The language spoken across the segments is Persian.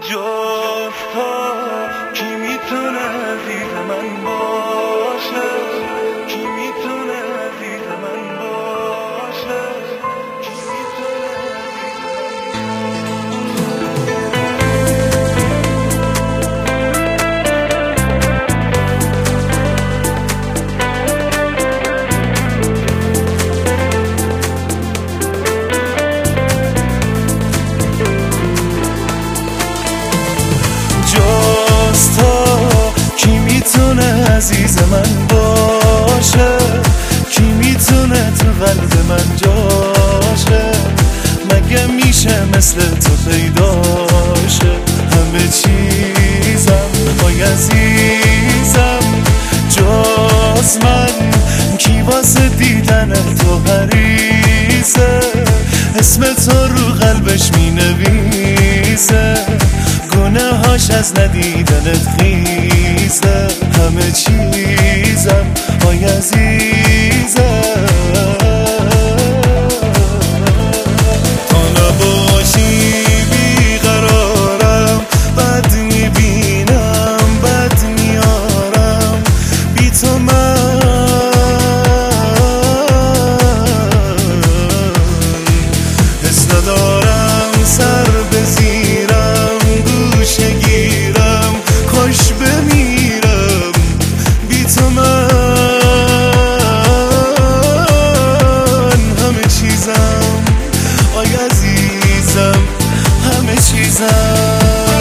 جفت ها کی میتونه عزیز من باشه، کی میتونه عزیز من باشه، کی میتونه عزیز من باشه، کی میتونه تو قلب من جاشه، مگه میشه مثل تو پیداشه، همه چیزم وای عزیزم جز من، کی واسه دیدن تو حریصه، اسم تو رو قلبش مینویسه، گناهاش از ندیدنت خیزه، همه چیزم وای عزیزم، تو نباشی بیقرارم، بد میبینم بد میارم، بی تو من حس ندارم، سر بزیرم گوشه گیرم، خوش بمیرم بی تو من، همه چیزم آی عزیزم، همه چیزم.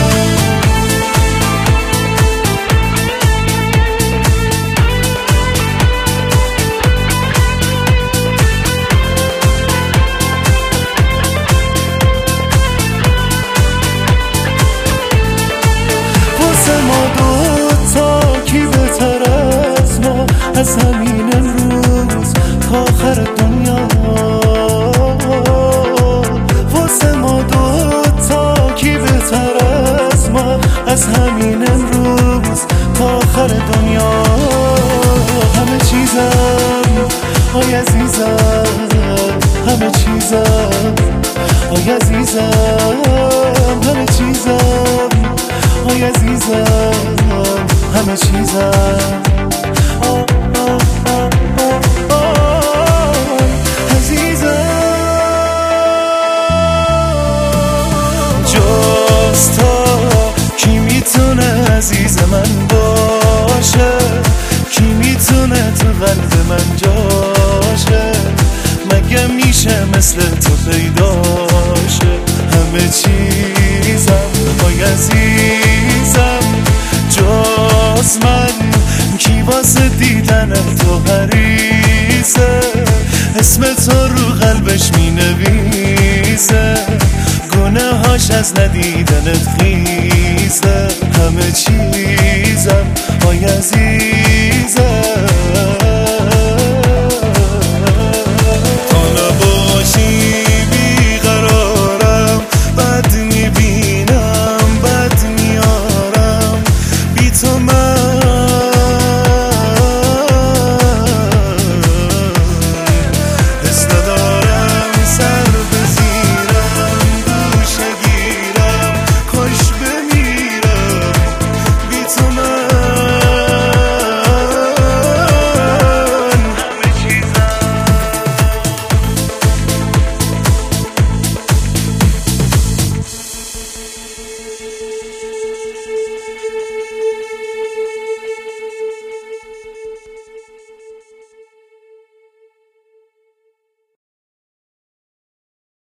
از همین امروز تا آخر دنیا، واسه ما دوتا کی بهتر از ما، از همین امروز تا آخر دنیا، همه چیزم آی عزیزم، همه چیزم آی عزیزم، همه چیزم آی عزیزم، همه چیزم عزیز من باشه، کی میتونه تو قلب من جاشه، مگه میشه مثل تو پیداشه، همه چیزم وای عزیزم جز من، کی واسه دیدن تو حریصه، اسم تو رو قلبش مینویسه، گناهاش از ندیدنت خیزه، همه چیزم وای عزیزم.